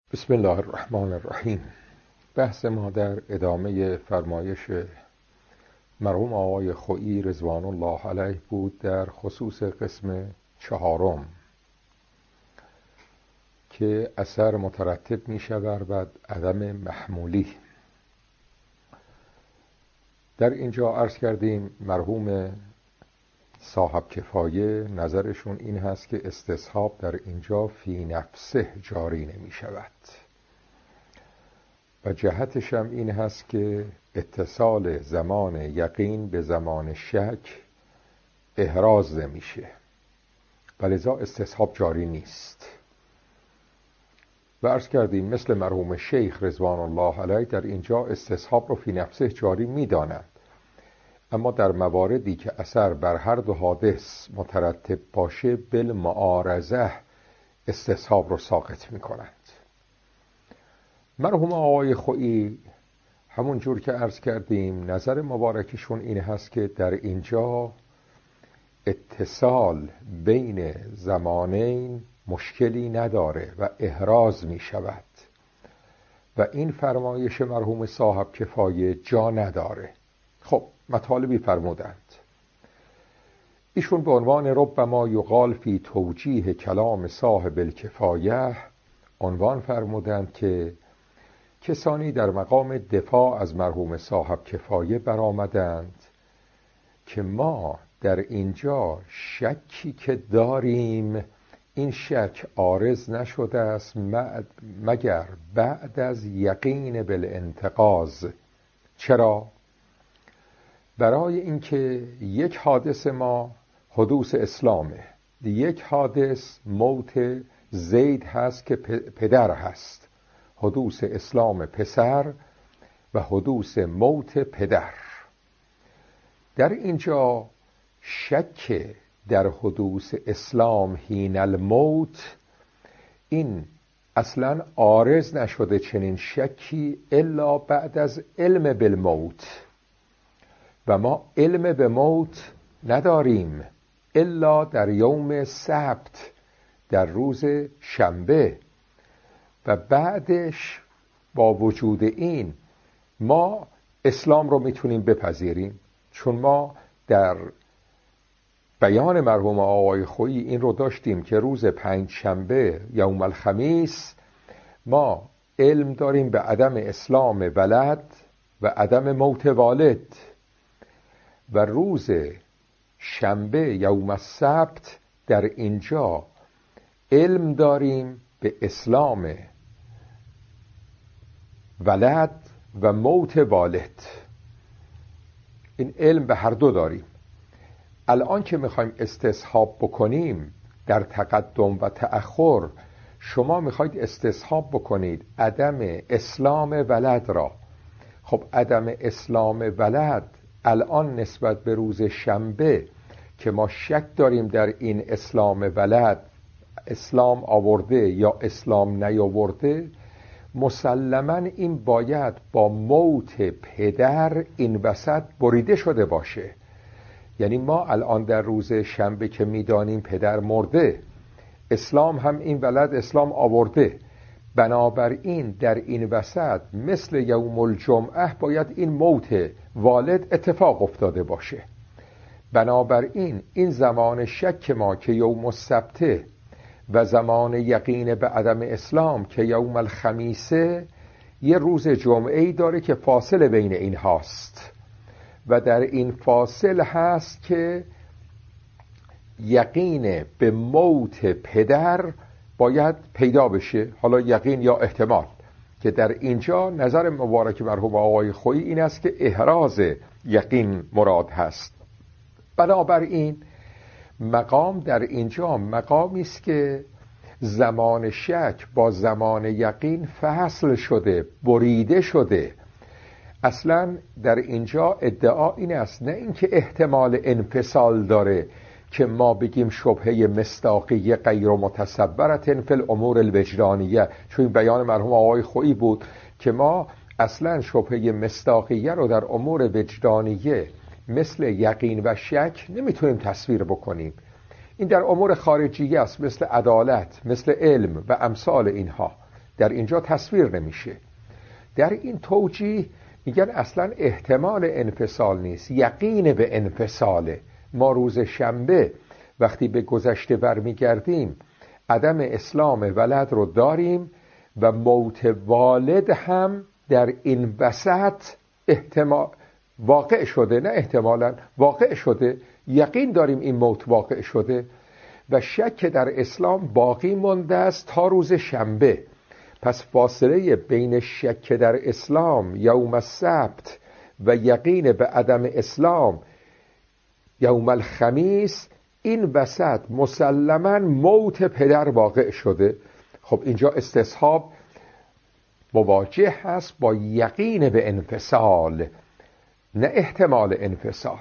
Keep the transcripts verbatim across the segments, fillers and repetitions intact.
بسم الله الرحمن الرحیم. بحث ما در ادامه فرمایش مرحوم آقای خویی رضوان الله علیه بود در خصوص قسم چهارم که اثر مترتب می شود بر عدم محمولی. در اینجا عرض کردیم مرحوم صاحب کفایه نظرشون این هست که استصحاب در اینجا فی نفسه جاری نمی شود و جهتش هم این هست که اتصال زمان یقین به زمان شک احراز نمیشه و لذا استصحاب جاری نیست. و عرض کردیم مثل مرحوم شیخ رضوان الله علیه در اینجا استصحاب رو فی نفسه جاری میدانند، اما در مواردی که اثر بر هر دو حادث مترتب باشه بالمعارضه استصحاب رو ساقط میکنند. مرحوم آقای خویی همون جور که عرض کردیم نظر مبارکشون این هست که در اینجا اتصال بین زمانین مشکلی نداره و احراز می شود و این فرمایش مرحوم صاحب کفایه جا نداره. خب مطالبی فرمودند ایشون به عنوان ربما یقال فی توجیه کلام صاحب الکفایه عنوان فرمودند که کسانی در مقام دفاع از مرحوم صاحب کفایه برآمدند که ما در اینجا شکی که داریم این شک عارض نشده است مگر بعد از یقین بالانتقاض. چرا؟ برای اینکه یک حادث ما حدوث اسلامه، یک حادث موت زید هست که پدر هست، حدوث اسلام پسر و حدوث موت پدر. در اینجا شک در حدوث اسلام حین الموت این اصلا عارض نشده چنین شکی الا بعد از علم بالموت و ما علم به موت نداریم الا در یوم سبت، در روز شنبه، و بعدش با وجود این ما اسلام رو میتونیم بپذیریم چون ما در بیان مرحوم آقای خویی این رو داشتیم که روز پنج شنبه یوم الخمیس ما علم داریم به عدم اسلام ولد و عدم موت والد و روز شنبه یوم السبت در اینجا علم داریم به اسلام ولد و موت والد. این علم به هر دو داریم. الان که میخوایم استصحاب بکنیم در تقدم و تأخر، شما میخواید استصحاب بکنید عدم اسلام ولد را. خب عدم اسلام ولد الان نسبت به روز شنبه که ما شک داریم در این اسلام ولد اسلام آورده یا اسلام نیاورده، مسلماً این باید با موت پدر این وسط بریده شده باشه. یعنی ما الان در روز شنبه که میدانیم پدر مرده، اسلام هم این ولد اسلام آورده، بنابراین در این وسط مثل یوم الجمعه باید این موت والد اتفاق افتاده باشه. بنابراین این زمان شک ما که یوم السبت و زمان یقین به عدم اسلام که یوم الخمیسه یه روز جمعه‌ای داره که فاصله بین این هاست و در این فاصل هست که یقین به موت پدر باید پیدا بشه. حالا یقین یا احتمال که در اینجا نظر مبارک مرحوم آقای خویی این است که احراز یقین مراد هست. بنابراین مقام در اینجا مقامی است که زمان شک با زمان یقین فصل شده، بریده شده. اصلا در اینجا ادعا این است نه اینکه احتمال انفصال داره که ما بگیم شبهه مصداقی غیر متصورة فی الامور الوجدانیه، چون این بیان مرحوم آقای خویی بود که ما اصلا شبهه مصداقیه رو در امور وجدانیه مثل یقین و شک نمیتونیم تصویر بکنیم. این در امور خارجیه است، مثل عدالت، مثل علم و امثال اینها. در اینجا تصویر نمیشه. در این توجیه میگن اصلا احتمال انفصال نیست، یقین به انفصاله. ما روز شنبه وقتی به گذشته برمیگردیم عدم اسلام ولد رو داریم و موت والد هم در این وسط احتمال واقع شده، نه احتمالاً واقع شده، یقین داریم این موت واقع شده و شک در اسلام باقی مانده است تا روز شنبه. پس فاصله بین شک در اسلام یوم السبت و یقین به عدم اسلام یوم الخمیس، این وسط مسلماً موت پدر واقع شده. خب اینجا استصحاب مواجه هست با یقین به انفصال، نه احتمال انفصال.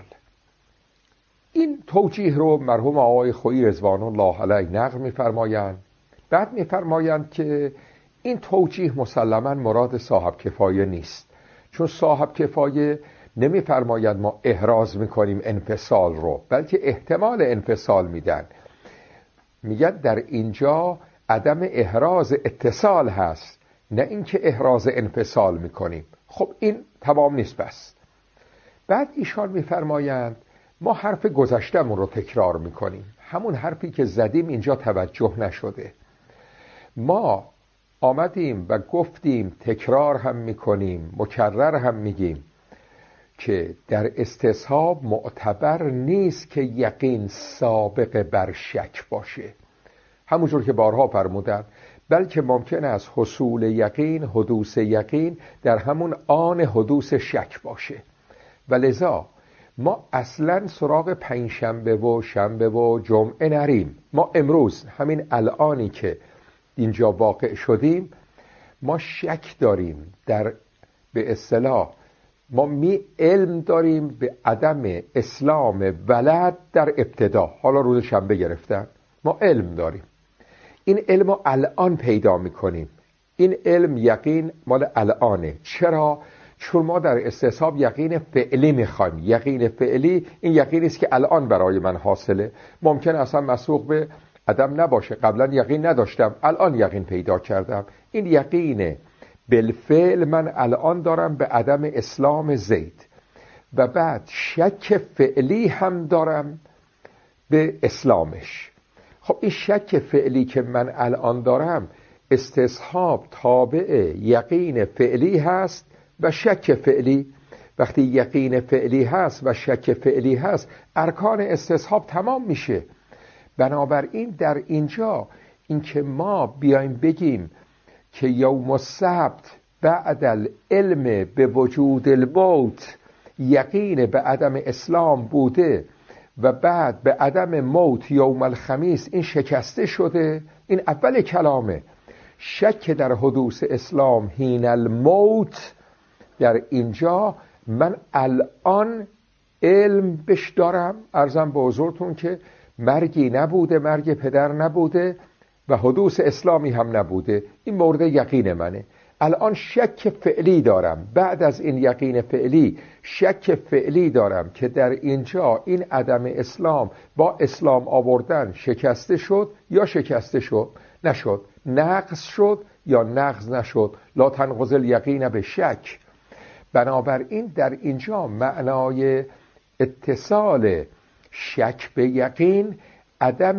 این توجیه رو مرحوم آقای خویی رضوان الله علیه نقل می‌فرمایند. بعد می‌فرمایند که این توجیه مسلماً مراد صاحب کفایه نیست، چون صاحب کفایه نمی‌فرمایند ما احراز می‌کنیم انفصال رو، بلکه احتمال انفصال میدن. میگن در اینجا عدم احراز اتصال هست، نه اینکه احراز انفصال می‌کنیم. خب این تمام نیست. بس بعد ایشان می‌فرمایند ما حرف گذشته‌مون رو تکرار می‌کنیم، همون حرفی که زدیم اینجا توجه نشده. ما آمدیم و گفتیم، تکرار هم می‌کنیم، مکرر هم میگیم که در استصحاب معتبر نیست که یقین سابق بر شک باشه، همونجور که بارها فرمودم، بلکه ممکن است حصول یقین، حدوث یقین در همون آن حدوث شک باشه. و لذا ما اصلا سراغ پنجشنبه و شنبه و جمعه نریم. ما امروز همین الانی که اینجا واقع شدیم ما شک داریم در، به اصطلاح ما می علم داریم به عدم اسلام ولد در ابتدا. حالا روز شنبه گرفتن ما علم داریم، این علم رو الان پیدا میکنیم. این علم یقین مال الانه. چرا؟ چون ما در استصحاب یقین فعلی میخوایم. یقین فعلی این یقینی است که الان برای من حاصله. ممکن اصلا مسبوق به عدم نباشه، قبلا یقین نداشتم الان یقین پیدا کردم. این یقین بالفعل من الان دارم به عدم اسلام زید و بعد شک فعلی هم دارم به اسلامش. خب این شک فعلی که من الان دارم استصحاب تابع یقین فعلی هست و شک فعلی. وقتی یقین فعلی هست و شک فعلی هست ارکان استصحاب تمام میشه. بنابراین در اینجا این که ما بیایم بگیم که یوم السبت بعد العلم به وجود الموت یقین به عدم اسلام بوده و بعد به عدم موت یوم الخمیس این شکسته شده، این اول کلامه. شک در حدوث اسلام حین الموت، در اینجا من الان علم بش دارم، عرضم به حضورتون که مرگی نبوده، مرگ پدر نبوده و حدوث اسلامی هم نبوده، این مورد یقین منه. الان شک فعلی دارم، بعد از این یقین فعلی شک فعلی دارم که در اینجا این عدم اسلام با اسلام آوردن شکسته شد یا شکسته شد نشد، نقض شد یا نقض نشد. لا تنقض الیقین به شک. بنابراین در اینجا معنای اتصال شک به یقین عدم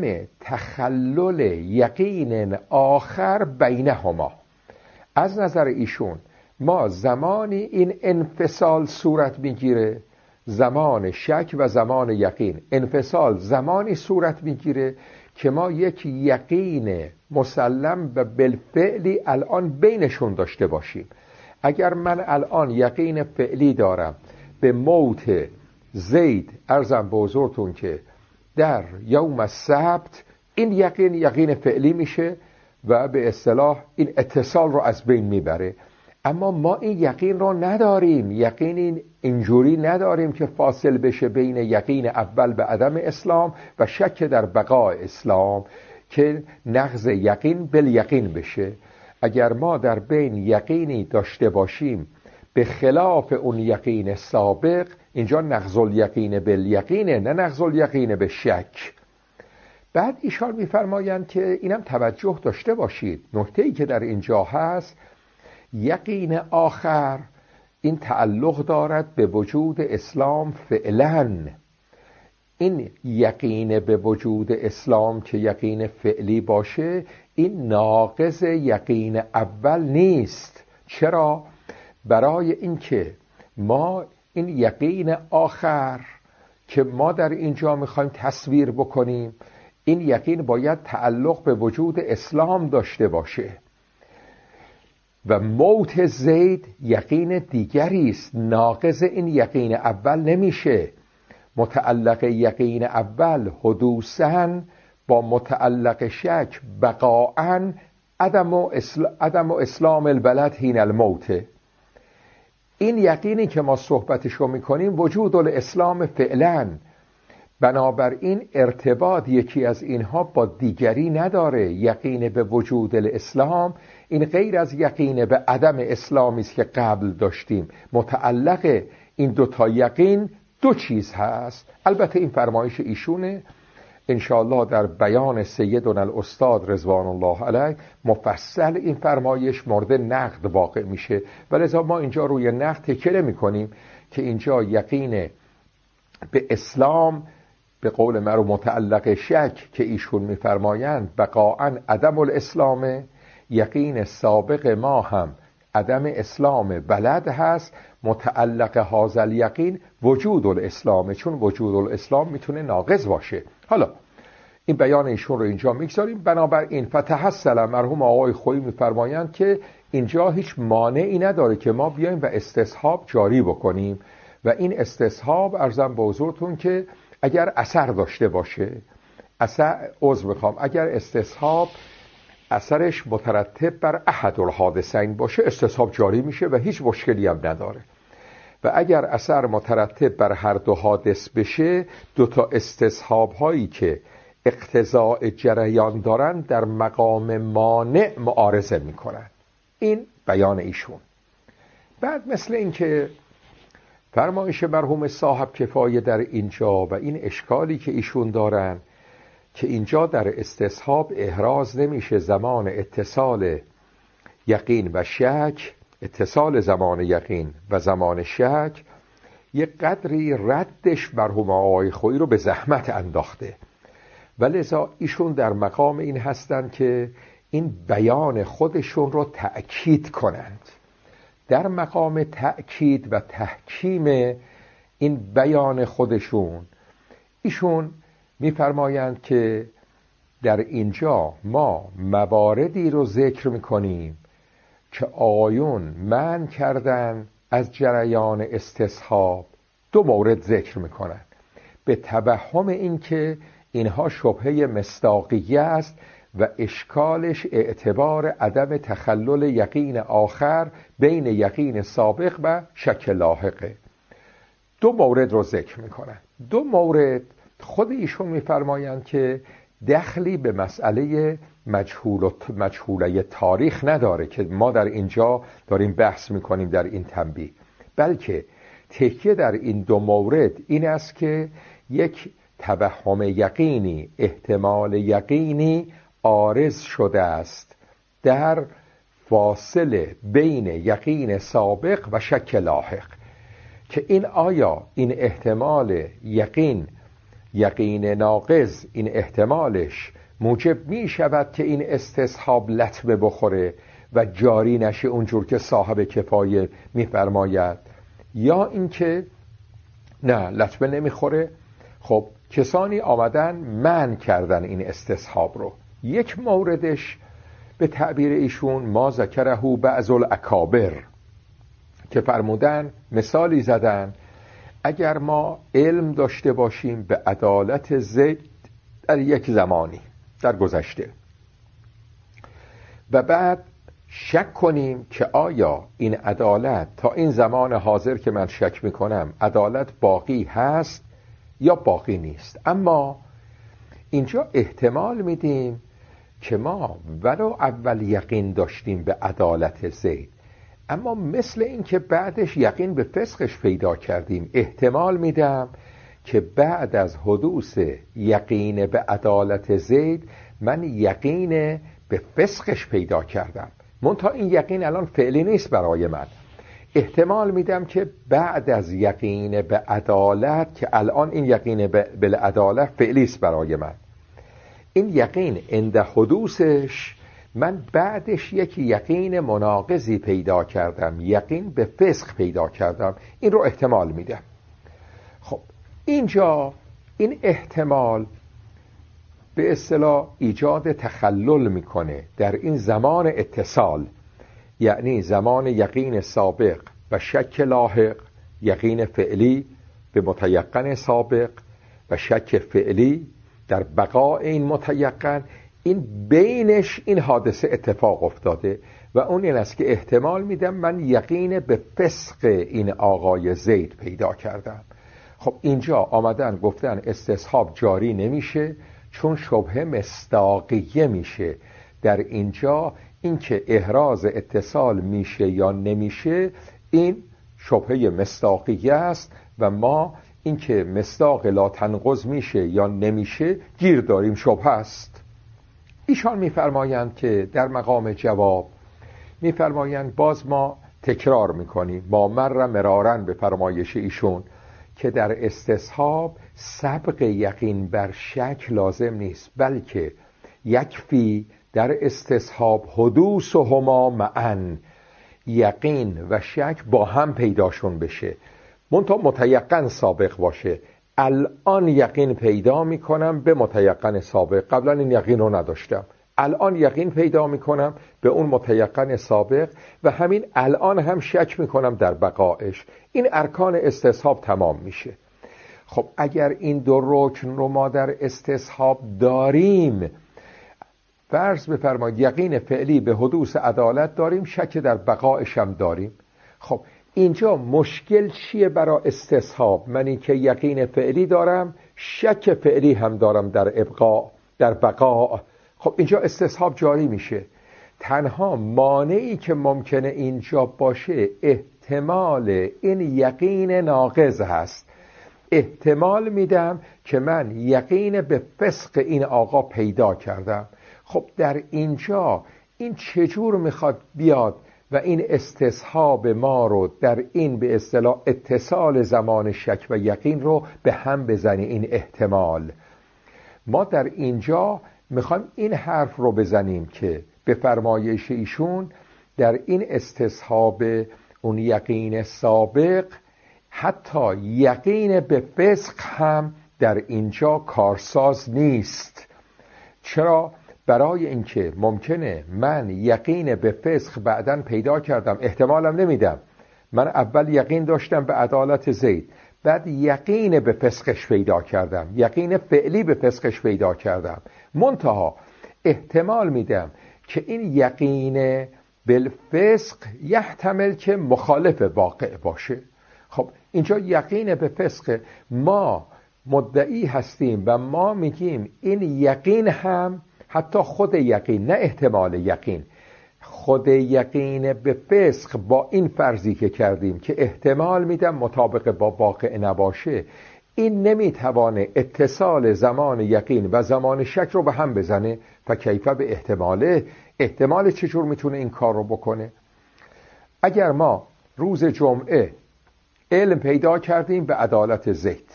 تخلل یقین آخر بینهما. از نظر ایشون ما زمانی این انفصال صورت میگیره، زمان شک و زمان یقین. انفصال زمانی صورت میگیره که ما یک یقین مسلم و بالفعلی الان بینشون داشته باشیم. اگر من الان یقین فعلی دارم به موت زید، عرضم به حضورتون که در یوم السبت، این یقین یقین فعلی میشه و به اصطلاح این اتصال رو از بین میبره. اما ما این یقین رو نداریم، یقین اینجوری نداریم که فاصل بشه بین یقین اول به عدم اسلام و شک در بقای اسلام که نقض یقین بل یقین بشه. اگر ما در بین یقینی داشته باشیم به خلاف اون یقین سابق، اینجا نقض الیقین بل یقینه، نه نقض الیقین به شک. بعد ایشان میفرمایند که اینم توجه داشته باشید، نکته‌ای که در اینجا هست، یقین آخر این تعلق دارد به وجود اسلام فعلاً. این یقین به وجود اسلام که یقین فعلی باشه، این ناقض یقین اول نیست. چرا؟ برای اینکه ما این یقین آخر که ما در اینجا میخوایم تصویر بکنیم، این یقین باید تعلق به وجود اسلام داشته باشه و موت زید یقین دیگری است، ناقض این یقین اول نمیشه. متعلق یقین اول حدوثاً با متعلق شک بقاعاً عدم و, اسل... عدم و اسلام البلد حین الموت. این یقینی که ما صحبتشو میکنیم وجود الاسلام فعلاً، بنابراین ارتباط یکی از اینها با دیگری نداره. یقین به وجود الاسلام این غیر از یقین به عدم اسلامی است که قبل داشتیم. متعلق این دوتا یقین دو چیز هست. البته این فرمایش ایشونه، انشاءالله در بیان سیدنا الاستاد رضوان الله علیه مفصل این فرمایش مورد نقد واقع میشه، ولذا ما اینجا روی نقد تکیه نمی‌کنیم که اینجا یقین به اسلام به قول مرو متعلق شک که ایشون میفرمایند بقاعاً عدم الاسلام، یقین سابق ما هم عدم اسلام بلد هست، متعلق هذا یقین وجود الاسلام، چون وجود الاسلام میتونه ناقض باشه. حالا این بیان ایشون رو اینجا میگذاریم. بنابراین فتحصل، مرحوم آقای خویی میفرمایند که اینجا هیچ مانعی نداره که ما بیایم و استصحاب جاری بکنیم و این استصحاب ارزم به حضورتون که اگر اثر داشته باشه، اثر عذر میخوام اگر استصحاب اثرش مترتب بر احد الحادثین باشه، استصحاب جاری میشه و هیچ مشکلی هم نداره. و اگر اثر مترتب بر هر دو حادث بشه، دو تا استصحاب هایی که اقتضاء جریان دارن در مقام مانع معارضه میکنن. این بیان ایشون. بعد مثل این که فرمایش مرحوم صاحب کفایه در اینجا و این اشکالی که ایشون دارن که اینجا در استصحاب احراز نمیشه زمان اتصال یقین و شک، اتصال زمان یقین و زمان شک، یه قدری ردش مرحوم آقای خویی رو به زحمت انداخته، ولذا ایشون در مقام این هستن که این بیان خودشون رو تأکید کنند. در مقام تأکید و تحکیم این بیان خودشون ایشون میفرمایند که در اینجا ما مواردی رو ذکر میکنیم که آقایون منع کردن از جریان استصحاب. دو مورد ذکر میکنن به توهم این که اینها شبهه مصداقیه است و اشکالش اعتبار عدم تخلل یقین آخر بین یقین سابق و شک لاحقه. دو مورد رو ذکر میکنن. دو مورد خود ایشون میفرمایند که دخلی به مسئله مجهول و مجهوله تاریخ نداره که ما در اینجا داریم بحث میکنیم در این تنبیه، بلکه تکیه در این دو مورد این است که یک توهم یقینی، احتمال یقینی عارض شده است در فاصله بین یقین سابق و شک لاحق، که این آیا این احتمال یقین یقین ناقض این احتمالش موجب می شود که این استصحاب لطمه بخوره و جاری نشه اونجور که صاحب کفایه می فرماید، یا اینکه نه لطمه نمیخوره. خب کسانی آمدن منع کردن این استصحاب رو. یک موردش به تعبیر ایشون ما ذکره بعض الاکابر که فرمودن، مثالی زدن اگر ما علم داشته باشیم به عدالت زید در یک زمانی در گذشته و بعد شک کنیم که آیا این عدالت تا این زمان حاضر که من شک میکنم عدالت باقی هست یا باقی نیست، اما اینجا احتمال میدیم که ما ولو اول یقین داشتیم به عدالت زید، اما مثل این که بعدش یقین به فسقش پیدا کردیم، احتمال میدم که بعد از حدوث یقین به عدالت زید من یقین به فسقش پیدا کردم، منتها این یقین الان فعلی نیست برای من. احتمال میدم که بعد از یقین به عدالت، که الان این یقین به عدالت فعلی است برای من، این یقین عند حدوثش من بعدش یک یقین مناقضی پیدا کردم، یقین به فسق پیدا کردم، این رو احتمال میدم. خب اینجا این احتمال به اصطلاح ایجاد تخلل میکنه در این زمان اتصال، یعنی زمان یقین سابق و شک لاحق، یقین فعلی به متیقن سابق و شک فعلی در بقاء این متیقن، این بینش این حادثه اتفاق افتاده و اون این است که احتمال میدم من یقین به فسق این آقای زید پیدا کردم. خب اینجا آمدن گفتن استصحاب جاری نمیشه چون شبهه مصداقیه میشه. در اینجا اینکه احراز اتصال میشه یا نمیشه این شبهه مصداقیه است و ما اینکه مصداق لا تنقض میشه یا نمیشه گیر داریم، شبهه است. ایشان میفرمایند که در مقام جواب میفرمایند، باز ما تکرار میکنیم، ما مر مرارن به فرمایش ایشون که در استصحاب سبق یقین بر شک لازم نیست، بلکه یکفی در استصحاب حدوث و هما معا، یقین و شک با هم پیداشون بشه، منتها متیقن سابق باشه. الان یقین پیدا میکنم به متیقن سابق، قبلا این یقین رو نداشتم، الان یقین پیدا میکنم به اون متیقن سابق و همین الان هم شک میکنم در بقایش. این ارکان استصحاب تمام میشه. خب اگر این دو رکن رو ما در استصحاب داریم، فرض بفرمایید یقین فعلی به حدوث عدالت داریم، شک در بقایش هم داریم. خب اینجا مشکل چیه برای استصحاب؟ منی که یقین فعلی دارم، شک فعلی هم دارم در ابقاء در بقاء. خب اینجا استصحاب جاری میشه. تنها مانعی که ممکنه اینجا باشه احتمال این یقین ناقض هست. احتمال میدم که من یقین به فسق این آقا پیدا کردم. خب در اینجا این چجور میخواد بیاد و این استصحاب ما رو در این به اصطلاح اتصال زمان شک و یقین رو به هم بزنی؟ این احتمال ما در اینجا میخوایم این حرف رو بزنیم که به فرمایش ایشون در این استصحاب اون یقین سابق حتی یقین به فسق هم در اینجا کارساز نیست. چرا؟ برای اینکه ممکنه من یقین به فسق بعداً پیدا کردم، احتمالم نمیدم، من اول یقین داشتم به عدالت زید، بعد یقین به فسقش پیدا کردم، یقین فعلی به فسقش پیدا کردم، منتها احتمال میدم که این یقین بالفسق یحتمل که مخالف واقع باشه. خب اینجا یقین به فسق، ما مدعی هستیم و ما میگیم این یقین هم حتی خود یقین، نه احتمال یقین، خود یقین به فسق با این فرضی که کردیم که احتمال میدم مطابق با واقع نباشه، این نمیتوانه اتصال زمان یقین و زمان شک رو به هم بزنه. فکیف به احتماله، احتمال چجور میتونه این کار رو بکنه؟ اگر ما روز جمعه علم پیدا کردیم به عدالت زید،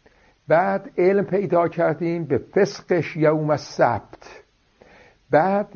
بعد علم پیدا کردیم به فسقش یوم السبت، بعد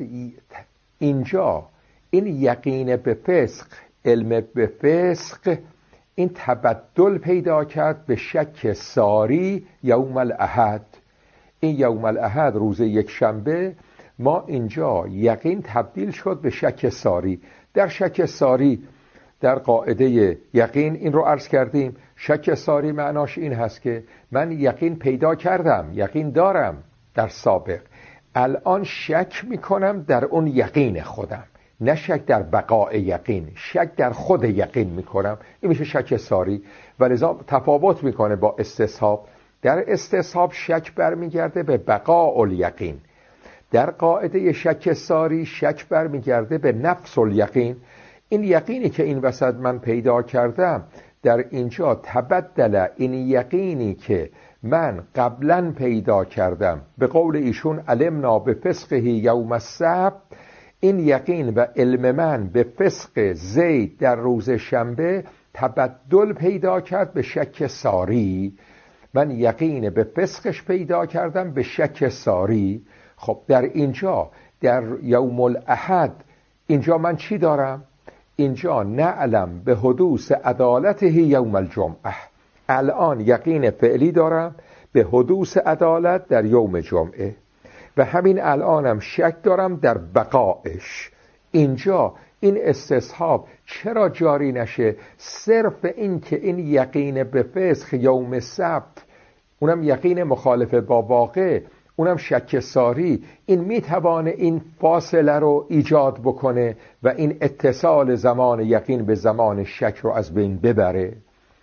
اینجا این یقین به فسق، علم به فسق، این تبدل پیدا کرد به شک ساری یوم الاحد. این یوم الاحد روز یک شنبه ما اینجا یقین تبدیل شد به شک ساری. در شک ساری در قاعده یقین این رو عرض کردیم، شک ساری معناش این هست که من یقین پیدا کردم، یقین دارم در سابق، الان شک میکنم در اون یقین خودم، نه شک در بقاء یقین، شک در خود یقین میکنم. این میشه شک ساری و لذا تفاوت میکنه با استصحاب. در استصحاب شک برمیگرده به بقاء الیقین، در قاعده شک ساری شک برمیگرده به نفس الیقین. این یقینی که این وسط من پیدا کردم در اینجا تبدل، این یقینی که من قبلا پیدا کردم، به قول ایشون علمنا به فسقه یوم السبت، این یقین و علم من به فسق زید در روز شنبه تبدل پیدا کرد به شک ساری. من یقین به فسقش پیدا کردم به شک ساری. خب در اینجا در یوم الاحد اینجا من چی دارم؟ اینجا نعلم به حدوث عدالته یوم الجمعه. الان یقین فعلی دارم به حدوث عدالت در یوم جمعه و همین الانم شک دارم در بقایش. اینجا این استصحاب چرا جاری نشه؟ صرف این که این یقین به فسق یوم سبت، اونم یقین مخالف با واقع، اونم شک ساری، این میتوانه این فاصله رو ایجاد بکنه و این اتصال زمان یقین به زمان شک رو از بین ببره.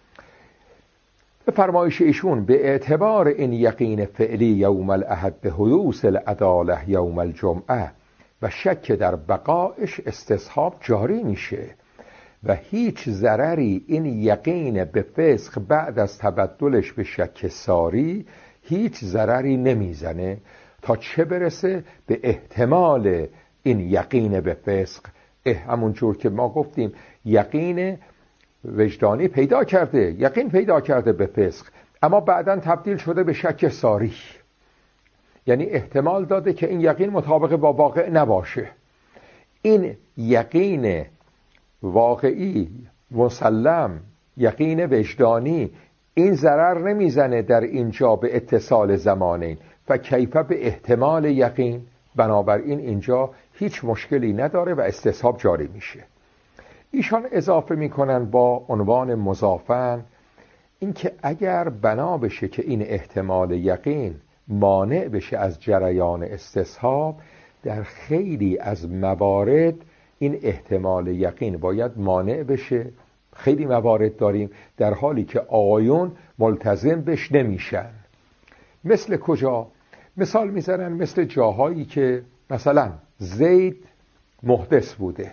به فرمایش ایشون به اعتبار این یقین فعلی یوم الاحد به حدوث العداله یوم الجمعه و شک در بقایش استصحاب جاری میشه و هیچ ضرری این یقین به فسق بعد از تبدلش به شک ساری هیچ ضرری نمیزنه تا چه برسه به احتمال این یقین به فسق. همون جور که ما گفتیم یقین وجدانی پیدا کرده، یقین پیدا کرده به فسق، اما بعداً تبدیل شده به شک ساری، یعنی احتمال داده که این یقین مطابق با واقع نباشه. این یقین واقعی مسلم، یقین وجدانی، این ضرر نمیزنه در اینجا به اتصال زمانین و کیف به احتمال یقین. بنابراین اینجا هیچ مشکلی نداره و استصحاب جاری میشه. ایشان اضافه میکنن با عنوان مضافن اینکه اگر بنا بشه که این احتمال یقین مانع بشه از جریان استصحاب، در خیلی از موارد این احتمال یقین باید مانع بشه. خیلی موارد داریم در حالی که آقایون ملتزم بش نمیشن. مثل کجا؟ مثال میزنن مثل جاهایی که مثلا زید محدث بوده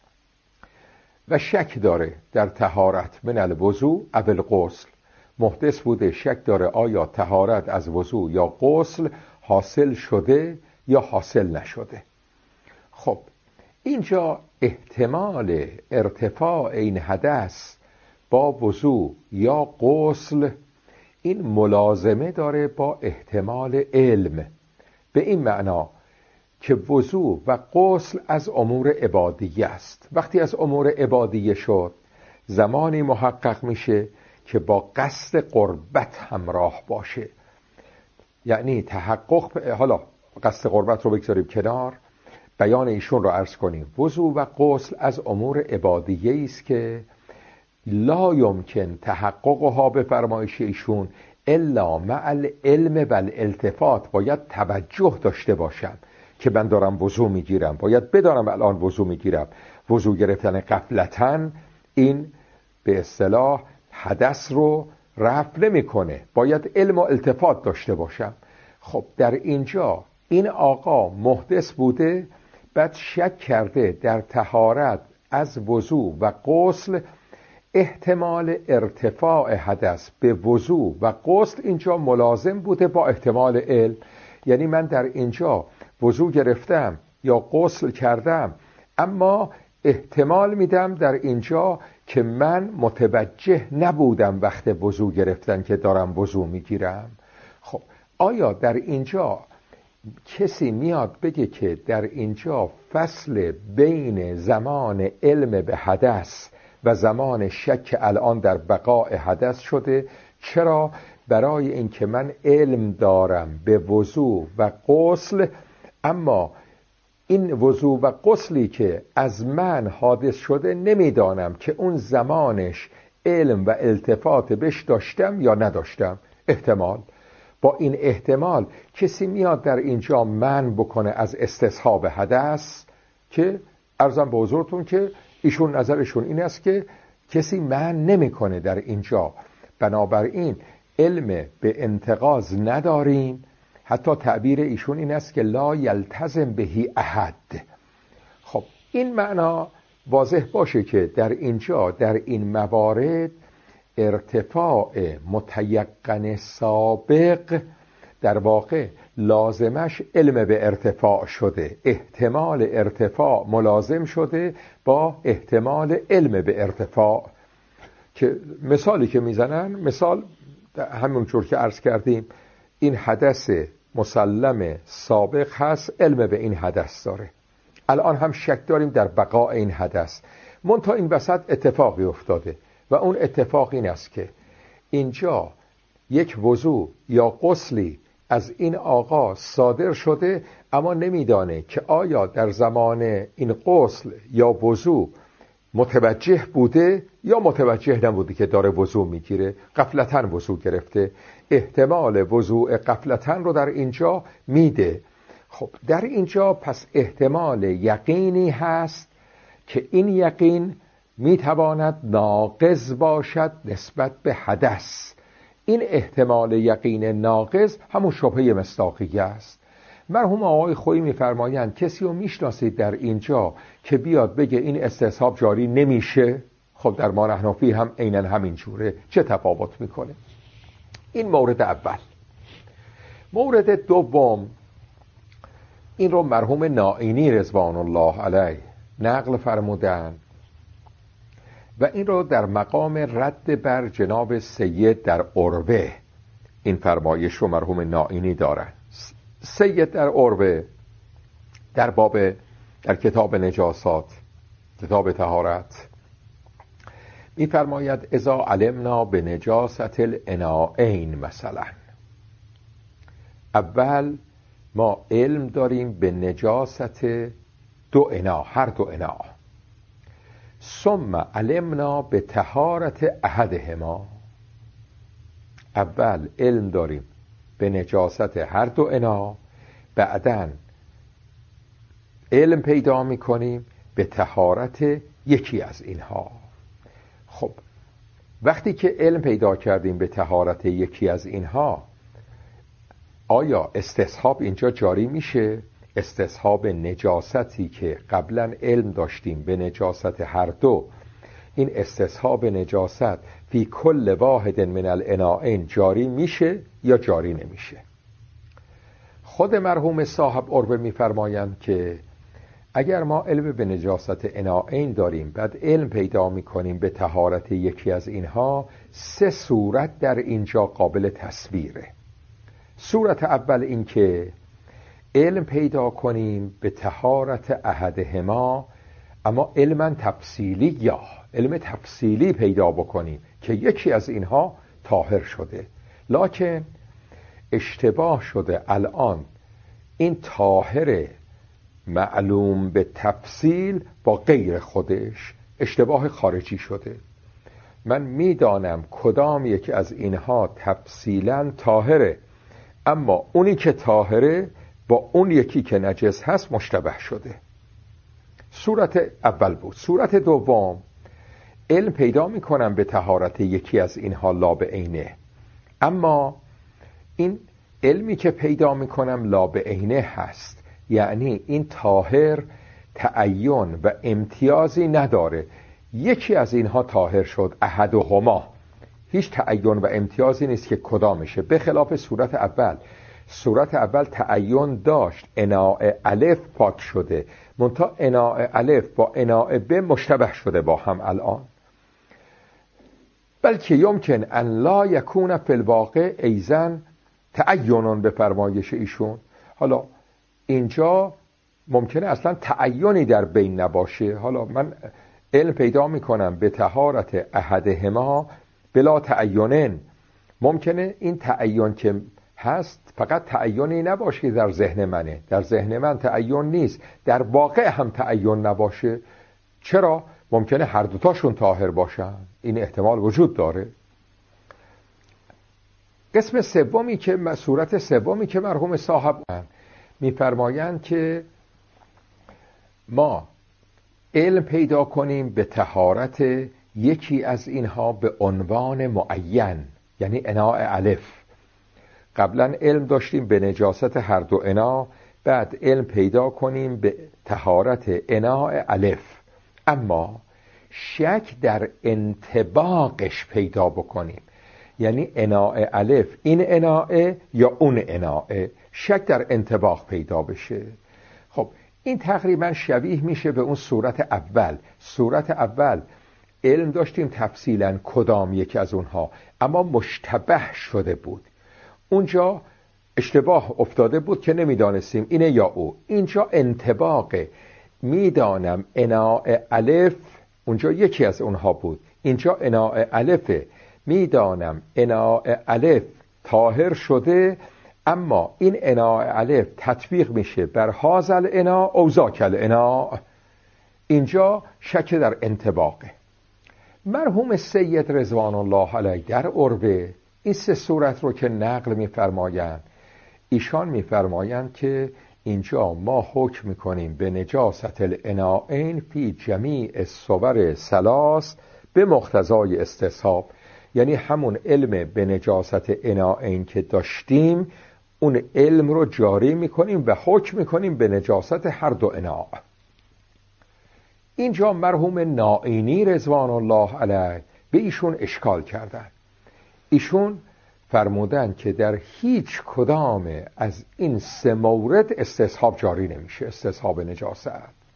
و شک داره در طهارت من الوضوء او الغسل. محدث بوده، شک داره آیا طهارت از وضوء یا غسل حاصل شده یا حاصل نشده. خب اینجا احتمال ارتفاع این حدث با وضوء یا غسل این ملازمه داره با احتمال علم، به این معنا که وضوء و غسل از امور عبادیه است. وقتی از امور عبادیه شد زمانی محقق میشه که با قصد قربت همراه باشه، یعنی تحقق. حالا قصد قربت رو بگذاریم کنار، بیان ایشون رو عرض کنیم. وضوء و غسل از امور عبادیه است که لا یمکن تحققها به فرمایش ایشون الا مع العلم و الالتفات. باید توجه داشته باشم که من دارم وضو میگیرم، باید بدانم الان وضو میگیرم. وضو گرفتن غفلتاً این به اصطلاح حدث رو رفع نمیکنه، باید علم و التفات داشته باشم. خب در اینجا این آقا محدث بوده، بعد شک کرده در طهارت از وضو و غسل، احتمال ارتفاع حدث به وضو و غسل اینجا ملازم بوده با احتمال علم. یعنی من در اینجا وضو گرفتم یا غسل کردم، اما احتمال میدم در اینجا که من متوجه نبودم وقت وضو گرفتن که دارم وضو میگیرم. خب آیا در اینجا کسی میاد بگه که در اینجا فصل بین زمان علم به حدث و زمان شک الان در بقاء حدث شده؟ چرا؟ برای اینکه من علم دارم به وضو و غسل، اما این وضو و غسلی که از من حادث شده نمیدانم که اون زمانش علم و التفات بهش داشتم یا نداشتم. احتمال. با این احتمال کسی میاد در اینجا منع بکنه از استصحاب حدث، که عرضم به حضورتون که ایشون نظرشون این است که کسی منع نمیکنه در اینجا. بنابراین علم به انتقاض نداریم. حتی تعبیر ایشون این است که لا یلتزم بهی احد. خب این معنا واضح باشه که در اینجا در این موارد ارتفاع متیقن سابق در واقع لازمش علم به ارتفاع شده، احتمال ارتفاع ملازم شده با احتمال علم به ارتفاع. که مثالی که میزنن، مثال همونجور که عرض کردیم، این حدث مسلم سابق هست، علم به این حدث داره، الان هم شک داریم در بقاء این حدث، منتها این وسط اتفاقی افتاده و اون اتفاق این است که اینجا یک وضوء یا غسلی از این آقا صادر شده، اما نمیدانه که آیا در زمان این غسل یا وضوء متوجه بوده یا متوجه نبوده که داره وضوء میگیره، غفلتاً وضوء گرفته، احتمال وضوء غفلتاً رو در اینجا میده. خب در اینجا پس احتمال یقینی هست که این یقین میتواند ناقض باشد نسبت به حدث. این احتمال یقین ناقض همون شبهه مصداقیه است. مرحوم آقای خویی میفرمایند کسی رو میشناسید در اینجا که بیاد بگه این استصحاب جاری نمیشه؟ خب در ما نحنفی هم عیناً همین جوره، چه تفاوت میکنه؟ این مورد اول. مورد دوم، این رو مرحوم نائینی رضوان الله علیه نقل فرمودن و این رو در مقام رد بر جناب سید در عروه این فرمایش رو مرحوم نائینی دارن. سید در عروه در باب در کتاب نجاسات، کتاب طهارت، می فرماید اذا علمنا به نجاست الاناءین، مثلا اول ما علم داریم به نجاست دو انا، هر دو انا، ثم علمنا به طهارت احدهما، اول علم داریم به نجاست هر دو انا، بعداً علم پیدا میکنیم به طهارت یکی از اینها. خب وقتی که علم پیدا کردیم به طهارت یکی از اینها، آیا استصحاب اینجا جاری میشه؟ استصحاب نجاستی که قبلا علم داشتیم به نجاست هر دو، این استصحاب نجاست فی کل واحد من الاناءین جاری میشه یا جاری نمیشه؟ خود مرحوم صاحب عروه میفرمایند که اگر ما علم به نجاست اناءین داریم، بعد علم پیدا میکنیم به طهارت یکی از اینها، سه صورت در اینجا قابل تصویره. صورت اول این که علم پیدا کنیم به طهارت احدهما، اما علما تفصیلی، یا علم تفصیلی پیدا بکنیم که یکی از اینها طاهر شده، لکن اشتباه شده الان این طاهر معلوم به تفصیل با غیر خودش اشتباه خارجی شده. من میدانم کدام یکی از اینها تفصیلا طاهره، اما اونی که طاهره با اون یکی که نجس هست مشتبه شده. صورت اول بود. صورت دوم، علم پیدا میکنم به طهارت یکی از اینها لا به عینه، اما این علمی که پیدا میکنم لا به عینه هست، یعنی این طاهر تعین و امتیازی نداره، یکی از اینها طاهر شد، احدهما، هیچ تعین و امتیازی نیست که کدامشه، به خلاف صورت اول. صورت اول تعین داشت، اناء الف پاک شده، منتها اناء الف با اناء ب مشتبه شده با هم الان، بلکه یمکن ان لا یکون فی الواقع ایزن تعینون به فرمایش ایشون. حالا اینجا ممکنه اصلا تعینی در بین نباشه، حالا من علم پیدا میکنم به طهارت احدهما بلا تعینن، ممکنه این تعین که هست فقط تعینی نباشه در ذهن منه، در ذهن من تعین نیست، در واقع هم تعین نباشه. چرا؟ ممکنه هر دوتاشون طاهر باشن، این احتمال وجود داره. قسم سومی که صورت سومی که مرحوم صاحب میفرمایند که ما علم پیدا کنیم به طهارت یکی از اینها به عنوان معین، یعنی اناء الف. قبلا علم داشتیم به نجاست هر دو انا، بعد علم پیدا کنیم به طهارت اناء الف، اما شک در انطباقش پیدا بکنیم، یعنی اناء الف این اناء یا اون اناء، شک در انطباق پیدا بشه. خب این تقریبا شبیه میشه به اون صورت اول. صورت اول علم داشتیم تفصیلا کدام یکی از اونها، اما مشتبه شده بود، اونجا اشتباه افتاده بود که نمیدانستیم اینه یا او. اینجا انطباقه، میدانم اناء الف اونجا یکی از اونها بود، اینجا اناء الفه، میدانم اناء الف طاهر شده، اما این اناء الف تطبیق میشه بر هازل اناء او ذاکل اناء. اینجا شک در انطباقه. مرحوم سید رضوان الله علیه در عربه این سه صورت رو که نقل میفرمایند، ایشان میفرمایند که اینجا ما حکم میکنیم به نجاست الاناءین فی جمیع الصور ثلاث به مقتضای استصحاب، یعنی همون علم به نجاست اناءین که داشتیم اون علم رو جاری میکنیم و حکم میکنیم به نجاست هر دو اناء. اینجا مرحوم نائینی رضوان الله علیه به ایشون اشکال کردن. ایشون فرمودن که در هیچ کدام از این سه مورد استصحاب جاری نمیشه، استصحاب نجاست.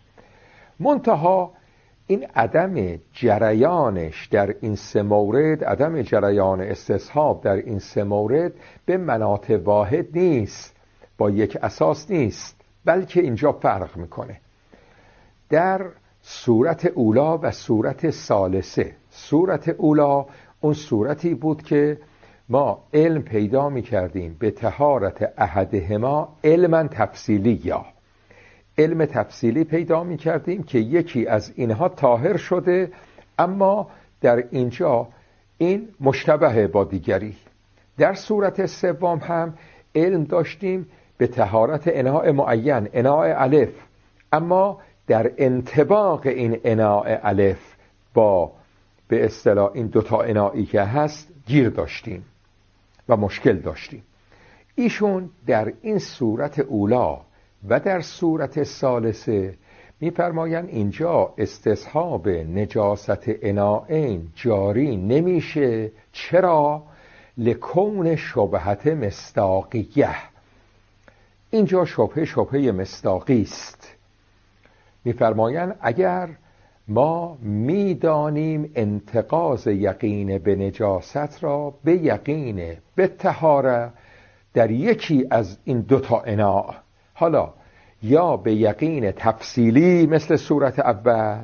منتها این عدم جریانش در این سه مورد، عدم جریان استصحاب در این سه مورد به مناط واحد نیست، با یک اساس نیست، بلکه اینجا فرق میکنه. در صورت اولا و صورت ثالثه، صورت اولا اون صورتی بود که ما علم پیدا می کردیم به طهارت احدهما علما تفصیلی، یا علم تفصیلی پیدا می کردیم که یکی از اینها طاهر شده، اما در اینجا این مشتبه با دیگری. در صورت سوم هم علم داشتیم به طهارت اناء معین، اناء الف، اما در انطباق این اناء الف با به اصطلاح این دوتا انائی که هست گیر داشتیم و مشکل داشتیم. ایشون در این صورت اولا و در صورت ثالثه می‌فرمایند اینجا استصحاب نجاست اناءین جاری نمیشه. چرا؟ لکون شبهت مصداقیه، اینجا شبهه شبهه مصداقی است. می‌فرمایند اگر ما میدانیم انتقاض یقین به نجاست را به یقین به طهاره در یکی از این دوتا اناء، حالا یا به یقین تفصیلی مثل صورت اول،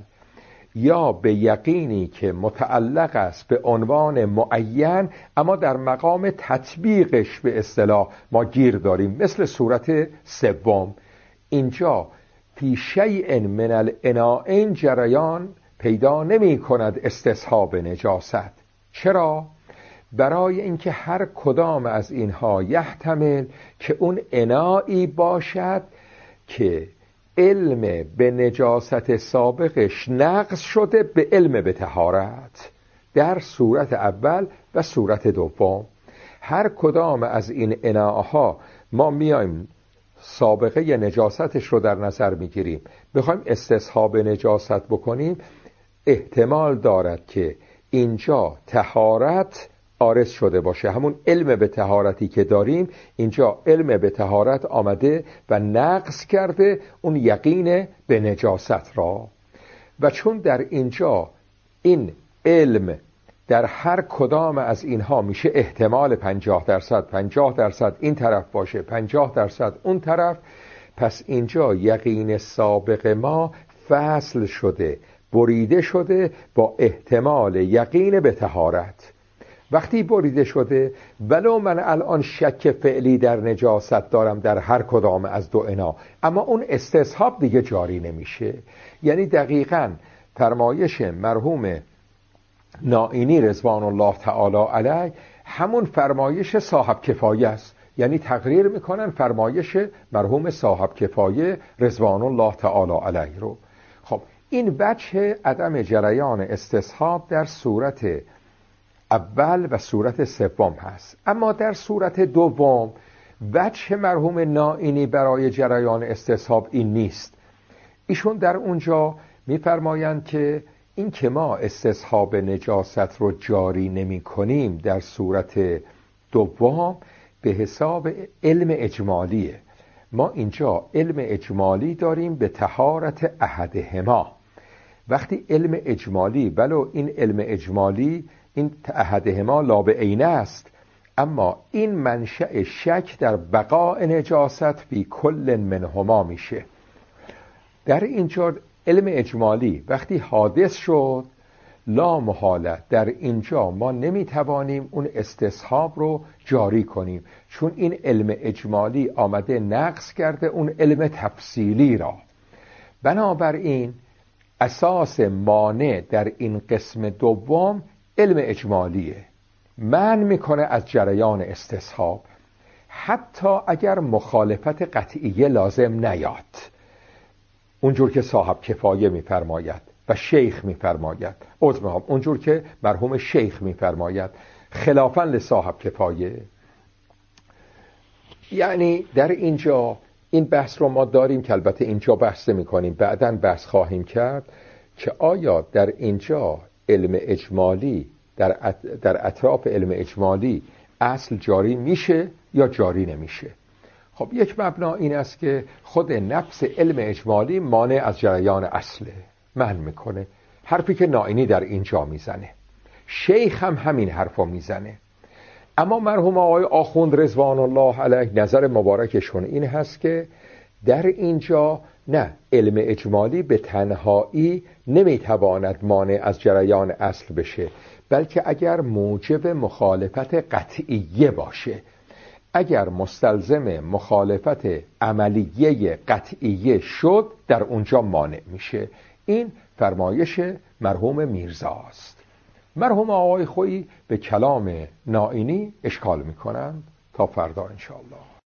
یا به یقینی که متعلق است به عنوان معین اما در مقام تطبیقش به اصطلاح ما گیر داریم مثل صورت سوم، اینجا فی شیء من الاناءین جریان پیدا نمی کند استصحاب نجاست. چرا؟ برای اینکه هر کدام از اینها یحتمل که اون انائی باشد که علم به نجاست سابقش نقض شده به علم به طهارت در صورت اول و صورت دوم. هر کدام از این اناءها ما میایم سابقه نجاستش رو در نظر میگیریم، بخوایم استصحاب نجاست بکنیم، احتمال دارد که اینجا طهارت عارض شده باشه، همون علم به طهارتی که داریم اینجا علم به طهارت آمده و نقض کرده اون یقین به نجاست را. و چون در اینجا این علم در هر کدام از اینها میشه احتمال پنجاه درصد پنجاه درصد این طرف باشه، پنجاه درصد اون طرف، پس اینجا یقین سابق ما فصل شده، بریده شده با احتمال یقین به طهارت. وقتی بریده شده، ولو من الان شک فعلی در نجاست دارم در هر کدام از دو انا، اما اون استصحاب دیگه جاری نمیشه. یعنی دقیقاً فرمایش مرحوم نائینی رضوان الله تعالی علیه همون فرمایش صاحب کفایه است، یعنی تقریر میکنن فرمایش مرحوم صاحب کفایه رضوان الله تعالی علیه رو. خب این وجه عدم جریان استصحاب در صورت اول و صورت سوم هست. اما در صورت دوم وجه مرحوم نائینی برای جریان استصحاب این نیست. ایشون در اونجا میفرمایند که این که ما استصحاب نجاست رو جاری نمی کنیم در صورت دوم به حساب علم اجمالیه. ما اینجا علم اجمالی داریم به طهارت احدهما. وقتی علم اجمالی، ولو این علم اجمالی این احدهما لا به عینه است، اما این منشأ شک در بقاء نجاست فی کل منهما میشه. در اینجا علم اجمالی وقتی حادث شد، لا محاله در اینجا ما نمیتوانیم اون استصحاب رو جاری کنیم، چون این علم اجمالی آمده نقص کرده اون علم تفصیلی را. بنابراین اساس مانع در این قسم دوم علم اجمالیه، منع میکنه از جریان استصحاب، حتی اگر مخالفت قطعیه لازم نیاد، اونجور که صاحب کفایه میفرماید و شیخ میفرماید، عذر میخوام اونجور که مرحوم شیخ میفرماید خلافاً لصاحب کفایه. یعنی در اینجا این بحث رو ما داریم که البته اینجا بحث میکنیم، بعداً بحث خواهیم کرد که آیا در اینجا علم اجمالی در, در اطراف علم اجمالی اصل جاری میشه یا جاری نمیشه. خب یک مبنا این است که خود نفس علم اجمالی مانع از جریان اصله، منع میکنه. حرفی که نائینی در اینجا میزنه، شیخ هم همین حرفو میزنه. اما مرحوم آقای آخوند رضوان الله علیه نظر مبارکشون این هست که در اینجا نه، علم اجمالی به تنهایی نمیتواند مانع از جریان اصل بشه، بلکه اگر موجب مخالفت قطعیه باشه، اگر مستلزم مخالفت عملیه قطعیه شد در اونجا مانع میشه. این فرمایش مرحوم میرزاست. مرحوم آقای خویی به کلام نائینی اشکال میکنند. تا فردا انشاءالله.